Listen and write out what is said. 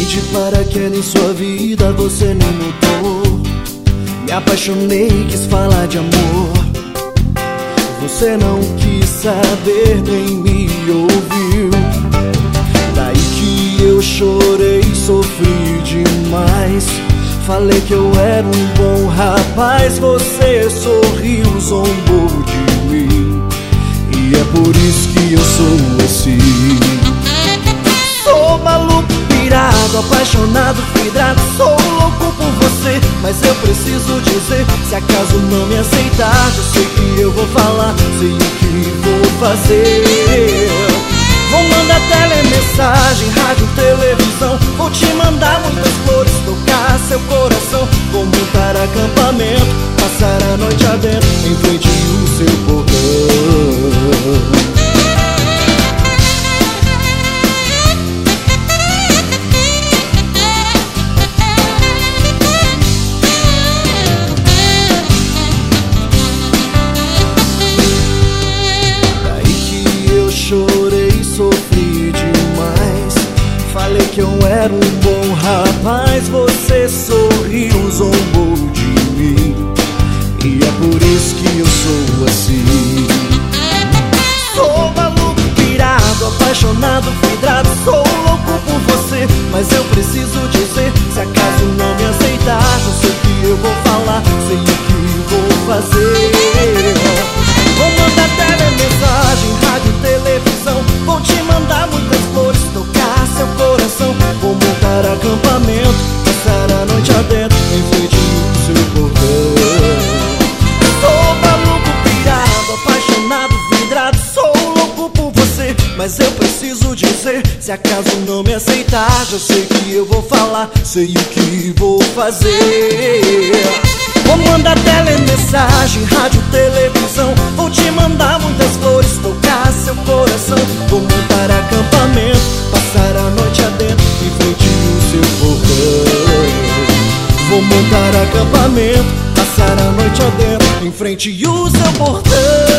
Menti para que em sua vida você nem mudou. Me apaixonei, quis falar de amor. Você não quis saber, nem me ouviu. Daí que eu chorei, sofri demais. Falei que eu era um bom rapaz. Você sorriu, zombou de mim. E é por isso que eu sou assim. Sou maluco, pirado, apaixonado, vidrado. Sou louco por você, mas eu preciso dizer. Se acaso não me aceitar, eu sei que eu vou falar, sei o que vou fazer. Vou mandar telemensagem, rádio, televisão. Vou te mandar muitas flores, tocar seu coração. Vou montar acampamento, passar a noite adentro, em frente ao seu portão. Chorei, sofri demais. Falei que eu era um bom rapaz. Você sorriu, zombou de mim. E é por isso que eu sou assim. Sou maluco, pirado, apaixonado, vidrado. Sou louco por você, mas eu preciso dizer. Se acaso não me aceitar, eu sei que eu vou falar, sei o que vou fazer. Vou mandar telemensagem, rádio, televisão. Vou te mandar muitas flores, tocar seu coração. Vou montar acampamento, passar a noite adentro, em frente ao seu portão. Sou maluco, pirado, apaixonado, vidrado. Sou louco por você, mas eu preciso dizer. Se acaso não me aceitar, já sei que eu vou falar, sei o que vou fazer. Vou mandar telemensagem, rádio, televisão. Vou te mandar muitas flores, tocar seu coração. Vou montar acampamento, passar a noite adentro, em frente ao seu portão. Vou montar acampamento, passar a noite adentro, em frente ao seu portão.